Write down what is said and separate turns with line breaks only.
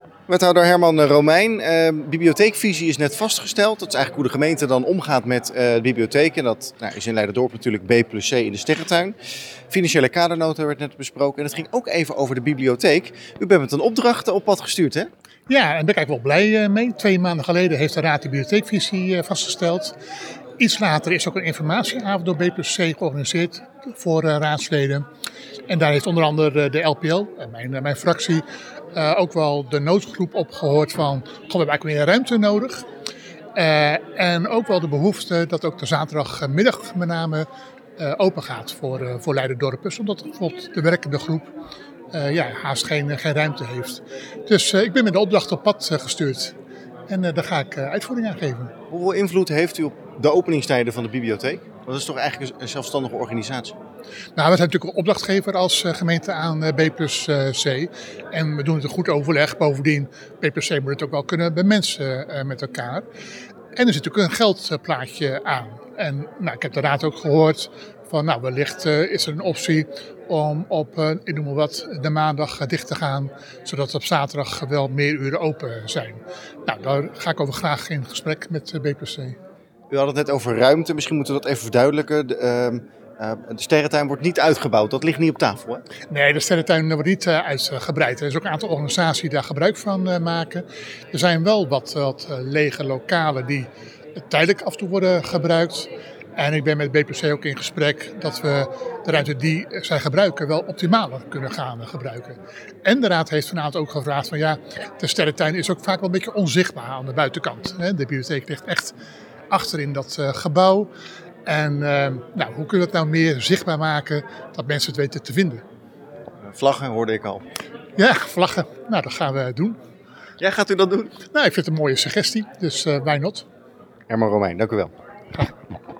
Wethouder Herman Romein, bibliotheekvisie is net vastgesteld. Dat is eigenlijk hoe de gemeente dan omgaat met de bibliotheek. En dat is in Leiderdorp natuurlijk B+C in de Sterrentuin. Financiële kadernota werd net besproken. En het ging ook even over de bibliotheek. U bent met een opdracht op pad gestuurd, hè?
Ja, en daar ben ik wel blij mee. 2 maanden geleden heeft de Raad de bibliotheekvisie vastgesteld. Iets later is ook een informatieavond door B+C georganiseerd voor raadsleden. En daar heeft onder andere de LPL, mijn fractie, ook wel de noodgroep opgehoord van, we hebben eigenlijk meer ruimte nodig. En ook wel de behoefte dat ook de zaterdagmiddag met name open gaat voor Leiderdorpers. Omdat bijvoorbeeld de werkende groep haast geen ruimte heeft. Dus ik ben met de opdracht op pad gestuurd. En daar ga ik uitvoering aan geven.
Hoeveel invloed heeft u op de openingstijden van de bibliotheek? Dat is toch eigenlijk een zelfstandige organisatie?
Nou, we zijn natuurlijk een opdrachtgever als gemeente aan B+C. En we doen het in goed overleg. Bovendien, B+C moet het ook wel kunnen bemensen met elkaar. En er zit natuurlijk een geldplaatje aan. En ik heb de raad ook gehoord van, wellicht is er een optie om op, ik noem maar wat, de maandag dicht te gaan. Zodat op zaterdag wel meer uren open zijn. Nou, daar ga ik over graag in gesprek met B+C.
U had het net over ruimte. Misschien moeten we dat even verduidelijken. De Sterrentuin wordt niet uitgebouwd. Dat ligt niet op tafel, hè?
Nee, de Sterrentuin wordt niet uitgebreid. Er is ook een aantal organisaties die daar gebruik van maken. Er zijn wel wat lege lokalen die tijdelijk af en toe worden gebruikt. En ik ben met BPC ook in gesprek dat we de ruimte die zij gebruiken wel optimaler kunnen gaan gebruiken. En de raad heeft vanavond ook gevraagd van de Sterrentuin is ook vaak wel een beetje onzichtbaar aan de buitenkant. De bibliotheek ligt echt achter in dat gebouw. En hoe kunnen we het nou meer zichtbaar maken dat mensen het weten te vinden?
Vlaggen hoorde ik al.
Ja, vlaggen. Nou, dat gaan we doen.
Ja, gaat u dat doen?
Nou, ik vind het een mooie suggestie, dus why not?
Herman Romein, dank u wel.
Graag.